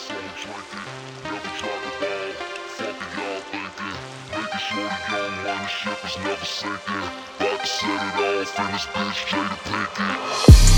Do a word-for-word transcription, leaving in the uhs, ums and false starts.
so drink it. Never drop the ball, fuck it y'all thinking. Making sure the young money ship is never sinking. About to set it off in this bitch, Jada Pinkett.